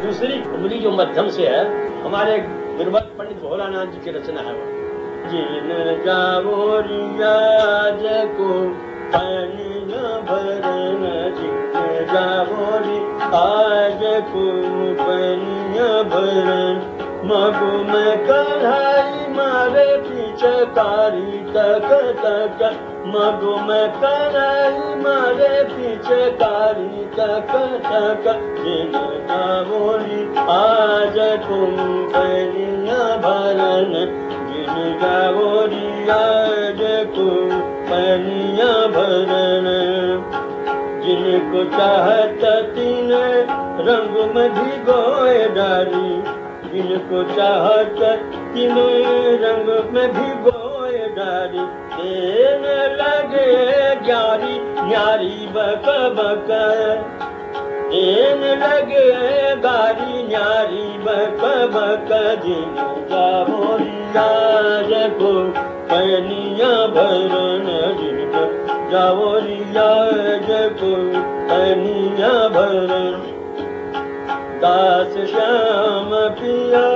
दूसरी उंगली जो मध्यम से है, हमारे गुरुमत पंडित भोलानाथ जी की रचना है वो। जिन जावोरिया जको पनिया भरन, जिन जावोरी आज को पनिया भरन, मगु में कढ़ाई मारे पिचकारी तक तक, मगु में कढ़ाई मारे पिचकारी तक तक, जिन जावोरी आज को पनिया भरन, जिन जावोरी आज को पनिया भरन, जिनको चाहत तीन रंग में भिगोए डाली, जिनको चाहत तीन रंग में भिगोए डाली, देने लगे ग्यारी न्यारी बक बक, देने लगे गारी न्यारी बक बक, जिन जावोरिया जको पनिया भरन, जिनको जावोरिया जको पनिया भरन। दास श्याम पिया,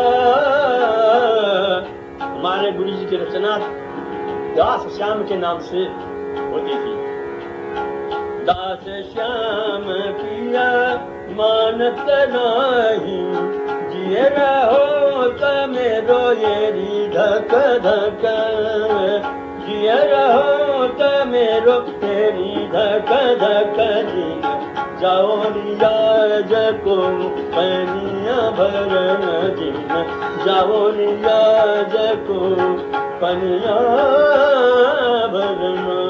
हमारे गुरु जी की रचना दास श्याम के नाम से होती थी। दास श्याम पिया मानत नाही, जिए रहो तमेरो येरी धक धक, जिए रहो तमेरो तेरी धक धक, जिन जावोरिया जको पनिया भरन, जिन जावोरिया जको पनिया भरन।